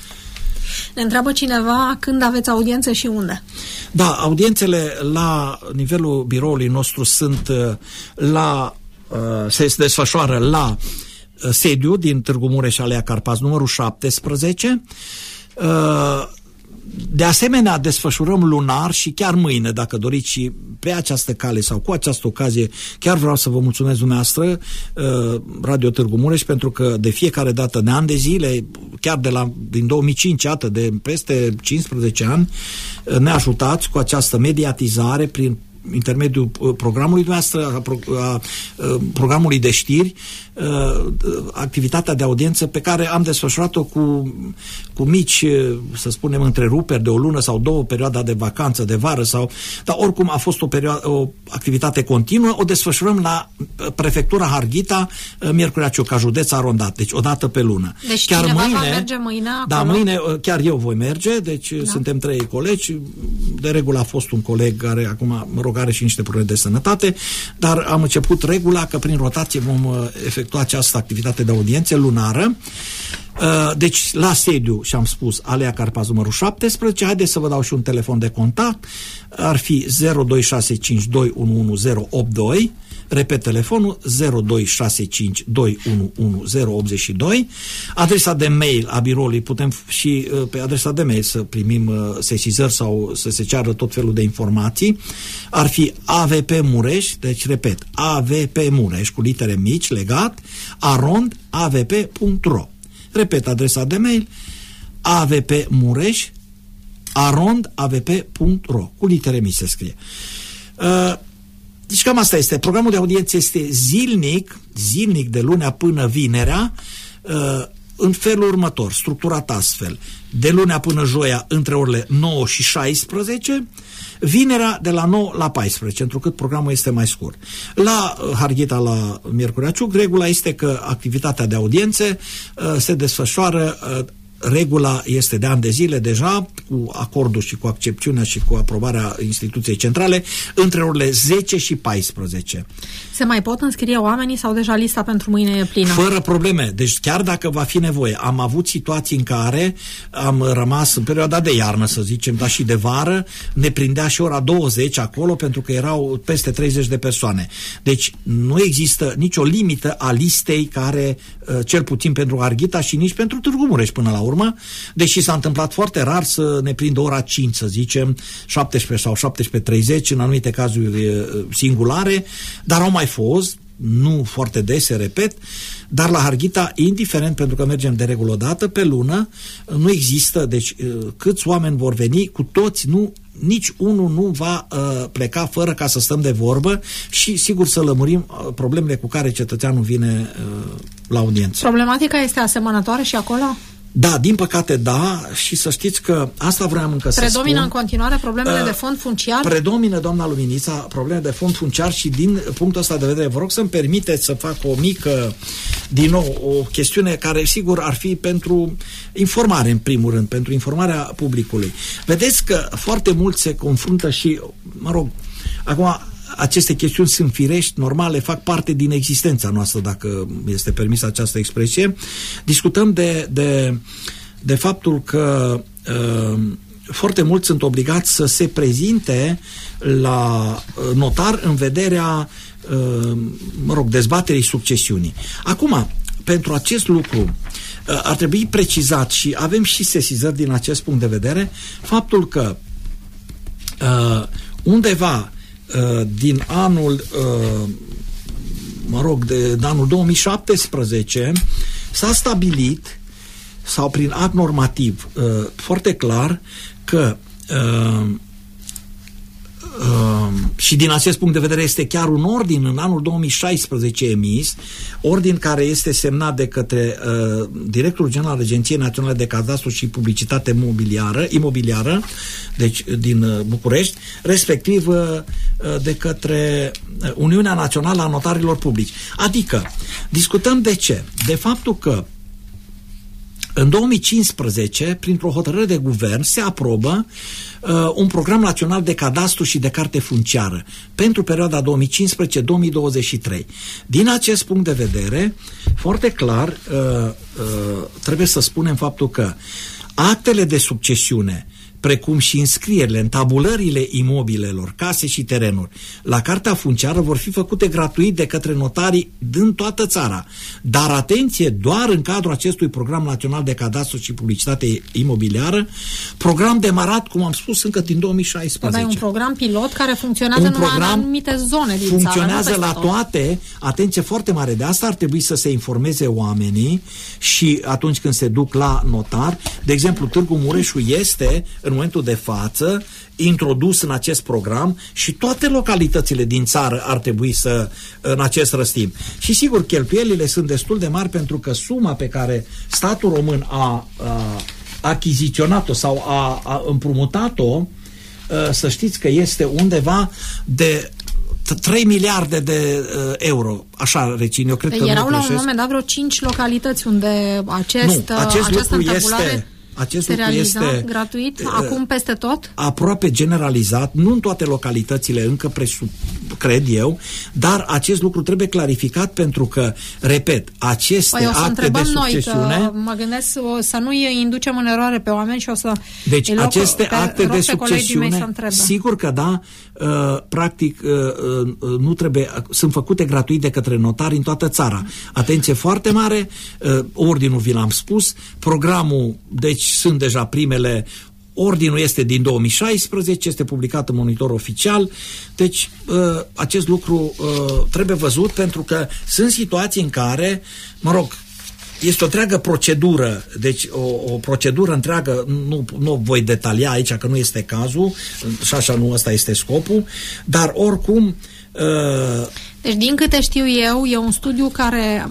Ne întreabă cineva când aveți audiențe și unde. Da, audiențele la nivelul biroului nostru sunt la, se desfășoară la sediu din Târgu Mureș, Alea Carpați, numărul șaptesprezece. De asemenea, desfășurăm lunar și chiar mâine, dacă doriți, și pe această cale sau cu această ocazie, chiar vreau să vă mulțumesc dumneavoastră, Radio Târgu Mureș, pentru că de fiecare dată, de ani de zile, chiar de la, din două mii cinci, iată, de peste cincisprezece ani, ne ajutați cu această mediatizare prin intermediul programului noastră, a, a, a programului de știri, activitatea de audiență pe care am desfășurat-o cu, cu mici, să spunem, întreruperi de o lună sau două, perioada de vacanță, de vară, sau, dar oricum a fost o, perioadă, o activitate continuă, o desfășurăm la Prefectura Harghita, Miercurea Ciuc, județ Arondat, deci o dată pe lună. Deci chiar cineva mâine, va merge mâine acolo? Da, mâine chiar eu voi merge, deci da. Suntem trei colegi, de regulă a fost un coleg care acum, mă rog, are și niște probleme de sănătate, dar am început regula că prin rotație vom efectua această activitate de audiențe lunară. Deci, la sediu, și-am spus, Alea Carpați numărul șaptesprezece, haideți să vă dau și un telefon de contact, ar fi zero doi șase cinci doi unu unu zero opt doi, repet telefonul, zero doi șase cinci doi unu unu zero opt doi, adresa de mail a biroului, putem și pe adresa de mail să primim sesizări sau să se ceară tot felul de informații, ar fi A V P Mureș, deci repet, A V P Mureș, cu litere mici, legat, arond a v p punct r o. Repet adresa de mail, A V P Mureș, arond a v p punct r o, cu litere mici se scrie. Uh, Deci cam asta este. Programul de audiență este zilnic, zilnic de lunea până vinerea, în felul următor, structurat astfel. De lunea până joia, între orele nouă și șaisprezece, vinerea de la nouă la paisprezece, întrucât programul este mai scurt. La Harghita, la Miercurea Ciuc, regula este că activitatea de audiențe se desfășoară, regula este de ani de zile deja, cu acordul și cu accepțiunea și cu aprobarea instituției centrale, între orele zece și paisprezece. Se mai pot înscrie oamenii sau deja lista pentru mâine e plină? Fără probleme. Deci chiar dacă va fi nevoie. Am avut situații în care am rămas în perioada de iarnă, să zicem, dar și de vară, ne prindea și ora douăzeci acolo pentru că erau peste treizeci de persoane. Deci nu există nicio limită a listei care, cel puțin pentru Harghita și nici pentru Târgu Mureș până la urmă, deși s-a întâmplat foarte rar să ne prindă ora cinci, să zicem, șaptesprezece sau șaptesprezece treizeci, în anumite cazuri singulare, dar au mai fost, nu foarte dese, repet, dar la Harghita, indiferent, pentru că mergem de regulă o dată pe lună, nu există, deci câți oameni vor veni, cu toți, nu, nici unul nu va uh, pleca fără ca să stăm de vorbă și sigur să lămurim uh, problemele cu care cetățeanul vine uh, la audiență. Problematica este asemănătoare și acolo? Da, din păcate da, și să știți că asta vreau încă să spun. Predomină în continuare problemele uh, de fond funciar? Predomină, doamna Luminița, probleme de fond funciar și din punctul ăsta de vedere, vă rog să-mi permiteți să fac o mică, din nou, o chestiune care sigur ar fi pentru informare în primul rând, pentru informarea publicului. Vedeți că foarte mult se confruntă și, mă rog, acum aceste chestiuni sunt firești, normale, fac parte din existența noastră, dacă este permis această expresie. Discutăm de, de, de faptul că uh, foarte mulți sunt obligați să se prezinte la notar în vederea uh, mă rog, dezbaterii succesiunii. Acum, pentru acest lucru uh, ar trebui precizat și avem și sesizări din acest punct de vedere, faptul că uh, undeva din anul mă rog, de, de anul două mii șaptesprezece s-a stabilit, sau prin act normativ foarte clar, că Uh, și din acest punct de vedere este chiar un ordin în anul două mii șaisprezece emis, ordin care este semnat de către uh, directorul general al Agenției Naționale de Cadastru și Publicitate Imobiliară, imobiliară deci din uh, București, respectiv uh, de către Uniunea Națională a Notarilor Publici. Adică, discutăm de ce? De faptul că în două mii cincisprezece, printr-o hotărâre de guvern, se aprobă uh, un program național de cadastru și de carte funciară pentru perioada două mii cincisprezece două mii douăzeci și trei. Din acest punct de vedere, foarte clar, uh, uh, trebuie să spunem faptul că actele de succesiune, precum și înscrierile în tabulările imobilelor, case și terenuri la cartea funciară vor fi făcute gratuit de către notarii din toată țara. Dar atenție, doar în cadrul acestui program național de cadastru și publicitate imobiliară, program demarat, cum am spus, încă din două mii șaisprezece. Dar e un program pilot care funcționează numai în anumite zone din funcționează țară. la toate, atenție foarte mare, de asta ar trebui să se informeze oamenii și atunci când se duc la notar. De exemplu, Târgu Mureșul este în în momentul de față introdus în acest program și toate localitățile din țară ar trebui să, în acest răstim. Și sigur, cheltuielile sunt destul de mari pentru că suma pe care statul român a, a achiziționat-o sau a, a împrumutat-o, să știți că este undeva de trei miliarde de uh, euro, așa rețin, eu cred că erau nu la un moment dat vreo cinci localități unde acest, nu, acest această lucru întâmplare este, acest se lucru realiza este gratuit, uh, acum peste tot? Aproape generalizat, nu în toate localitățile, încă presu, cred eu, dar acest lucru trebuie clarificat pentru că, repet, aceste păi, acte de succesiune... Noi, că mă gândesc o, să nu îi inducem în eroare pe oameni și o să... Deci loc, aceste pe, acte de succesiune, sigur că da, uh, practic uh, uh, nu trebuie, sunt făcute gratuit de către notari în toată țara. Atenție foarte mare, uh, ordinul vi l-am spus, programul, deci sunt deja primele. Ordinul este din două mii șaisprezece, este publicat în Monitor Oficial, deci acest lucru trebuie văzut pentru că sunt situații în care, mă rog, este o întreagă procedură, deci o, o procedură întreagă, nu, nu voi detalia aici că nu este cazul, și așa nu ăsta este scopul, dar oricum... Uh, Deci, din câte știu eu, e un studiu care,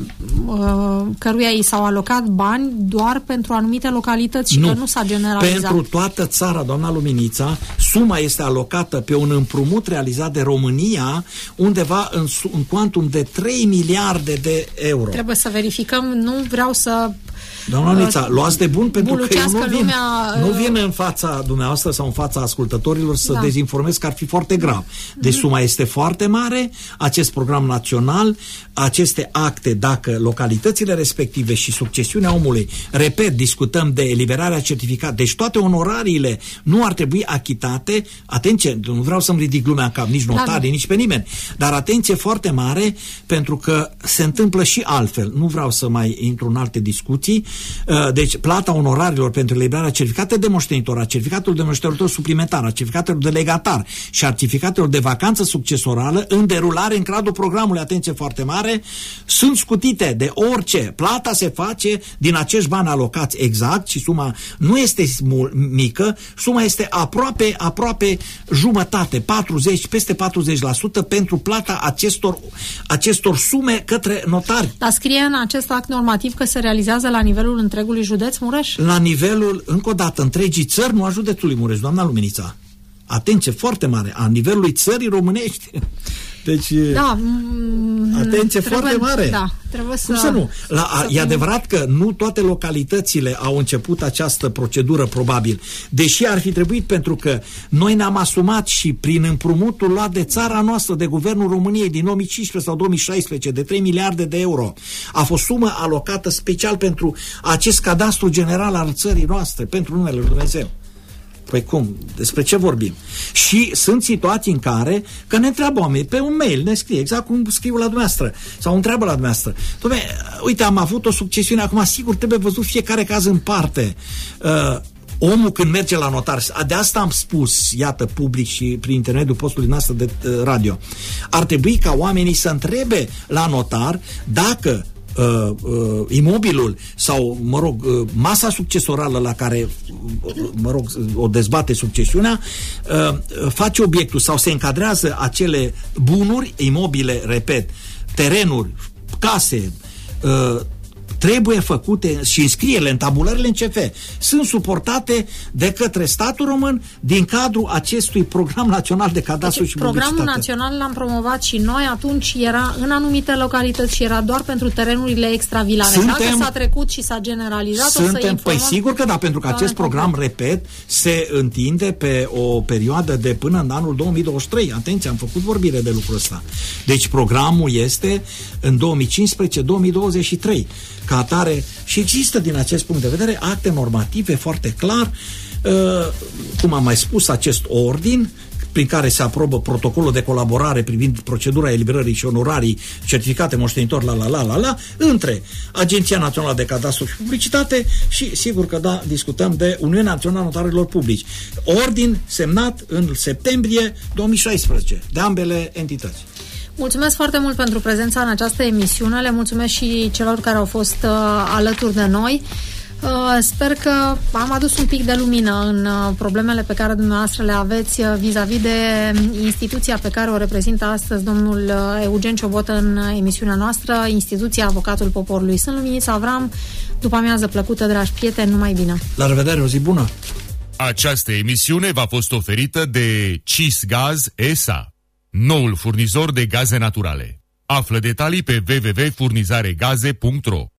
uh, căruia i s-au alocat bani doar pentru anumite localități și nu, că nu s-a generalizat. Pentru toată țara, doamna Luminița, suma este alocată pe un împrumut realizat de România undeva în, în cuantum de trei miliarde de euro. Trebuie să verificăm, nu vreau să... Doamna Luminița, luați de bun pentru că eu nu vin, lumea, nu vin în fața dumneavoastră sau în fața ascultătorilor să da. dezinformez că ar fi foarte grav. Deci suma este foarte mare, acest program național, aceste acte, dacă localitățile respective și succesiunea omului, repet, discutăm de eliberarea certificat, deci toate onorariile nu ar trebui achitate, atenție, nu vreau să-mi ridic lumea în cap, nici notarii, da. nici pe nimeni, dar atenție foarte mare, pentru că se întâmplă și altfel, nu vreau să mai intru în alte discuții, deci plata onorarilor pentru eliberarea certificate de moștenitor, a certificatelor de moștenitor suplimentar, a certificatelor de legatar și a certificatelor de vacanță succesorală în derulare în cadrul programului, atenție foarte mare, sunt scutite de orice. Plata se face din acești bani alocați exact și suma nu este mică, suma este aproape, aproape jumătate, patruzeci, peste patruzeci la sută pentru plata acestor, acestor sume către notari. Dar scrie în acest act normativ că se realizează la nivelul întregului județ Mureș? La nivelul, încă o dată, întregii țări, nu a județului Mureș, doamna Luminița. Atenție foarte mare, a nivelului țării românești. Deci, da, atenție trebuie, foarte mare. Da, trebuie să, Cum să nu? La, a, să e adevărat că nu toate localitățile au început această procedură, probabil. Deși ar fi trebuit, pentru că noi ne-am asumat și prin împrumutul luat de țara noastră, de Guvernul României din două mii cincisprezece sau două mii șaisprezece, de trei miliarde de euro, a fost sumă alocată special pentru acest cadastru general al țării noastre, pentru numele lui Dumnezeu. Păi cum? Despre ce vorbim? Și sunt situații în care, că ne întreabă oamenii, pe un mail ne scrie, exact cum scriu la dumneavoastră, sau întreabă la dumneavoastră. Dom'le, uite, am avut o succesiune, acum sigur trebuie văzut fiecare caz în parte. Uh, omul când merge la notar, de asta am spus, iată, public și prin intermediul postului noastră de uh, radio, ar trebui ca oamenii să întrebe la notar dacă Uh, uh, imobilul sau, mă rog, uh, masa succesorală la care, uh, mă rog, o dezbate succesiunea, uh, face obiectul sau se încadrează acele bunuri imobile, repet, terenuri, case, uh, trebuie făcute și înscrierile în tabulările în C F sunt suportate de către statul român din cadrul acestui program național de cadastru deci, și programul publicitate. național l-am promovat și noi, atunci era în anumite localități și era doar pentru terenurile extravilare. Suntem, Dacă s-a trecut și s-a generalizat, suntem, o să Păi sigur că da, pentru că acest program, repet, se întinde pe o perioadă de până în anul două mii douăzeci și trei. Atenție, am făcut vorbire de lucrul ăsta. Deci programul este în două mii cincisprezece două mii douăzeci și trei. Ca atare, și există din acest punct de vedere acte normative foarte clar, uh, cum am mai spus, acest ordin prin care se aprobă protocolul de colaborare privind procedura eliberării și onorarii certificate moștenitor la la la la la între Agenția Națională de Cadastru și Publicitate și sigur că da, discutăm de Uniunea Națională a Notarilor Publici. Ordin semnat în septembrie două mii șaisprezece de ambele entități. Mulțumesc foarte mult pentru prezența în această emisiune, le mulțumesc și celor care au fost uh, alături de noi. Sper că am adus un pic de lumină în problemele pe care dumneavoastră le aveți vis-a-vis de instituția pe care o reprezintă astăzi domnul Eugen Ciobotă în emisiunea noastră, instituția Avocatul Poporului. Sunt Luminița Avram, după amiază plăcută, dragi prieteni, numai bine! La revedere, o zi bună! Această emisiune v-a fost oferită de Cisgaz S A, noul furnizor de gaze naturale. Află detalii pe w w w punct furnizaregaze punct ro.